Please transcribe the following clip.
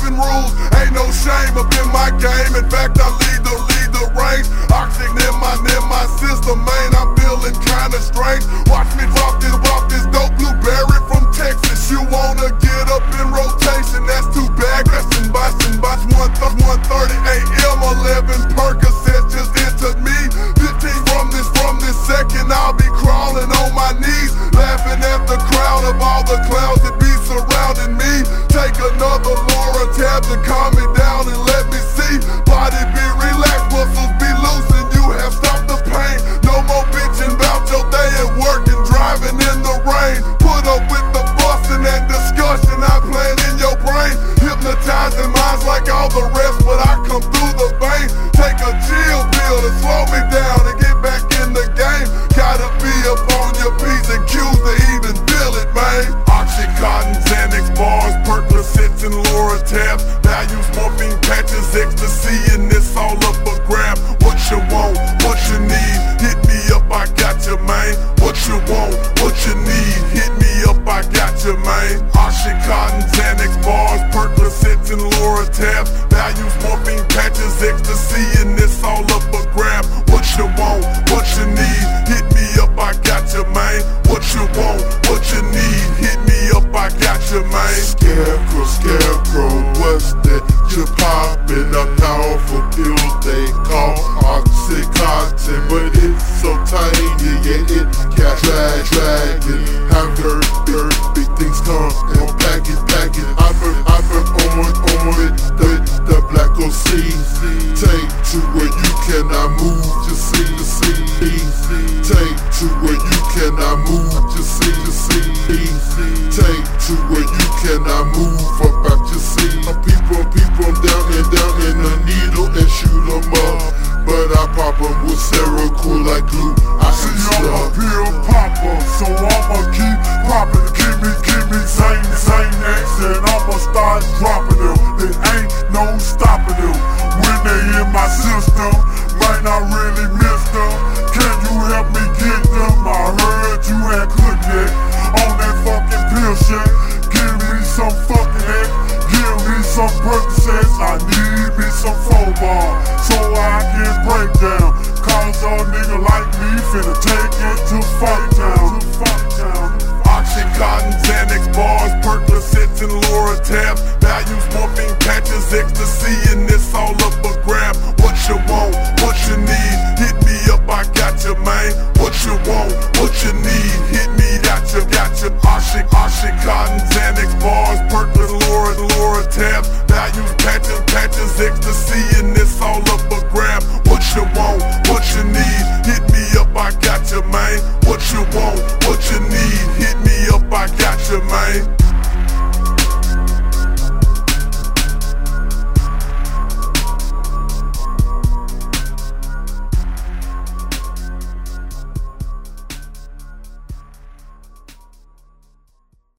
skipping rules, ain't no shame up in my game. In fact, I lead the range. Oxygen in my system, man, I'm feeling kinda strange. Watch me drop this dope blueberry from Texas. You wanna get up in rotation, that's too bad. Resting by 1:30 a.m. 11 Percocets just entered me. 15 from this second, I'll be crawling on my knees, laughing at the crowd of all the clowns that be surrounding me. Take another Laura tab to calm me down and let me see. Body be relaxed, muscles be loose, and you have stopped the pain. No more bitching about your day at work and driving in the rain. Put up with the fussing and discussion I plan in your brain. Hypnotizing minds like all the rest, but I come through the vein. Take a chill pill to slow me down and get back in the game. Gotta be up on your P's and Q's to even feel it, man. Oxycontin, Xanax bars, Percocets and Loratabs. Values, morphine patches, ecstasy, and it's all up a grab. What you want, what you need, hit me up, I got you, man. What you want, what you need, hit me up, I got you, man. Oxycontin, Xanax bars, Percocets and Loratabs. Values, morphine patches, ecstasy, and it's all up a grab. What you want, what you need, hit me up, I got you, man. What you want, what you need, hit me up, I got you, man. Scarecrow, what's that? You poppin' a powerful pill they call Oxycontin, but it's so tiny, yeah, it got dragging. Have dirt, big things come and package. I've been on the black OC. Take to where you cannot move, just see. Take to where you cannot move, just see. Take to where you cannot move, up out your seat. People down in a needle and shoot 'em up, but I pop 'em with Seroquel like glue. I am I'm a pill popper, so I'ma keep popping. Give me Xanax, and I'ma start dropping them. There ain't no stopping them. When they in my system, might not really miss them. Can you help me get them? I heard you had cognac on that fucking pill shit. Give me some fucking heck, give me some Percocets. I need me some 4-bar so I can break down. Cause a nigga like me finna take it to fight.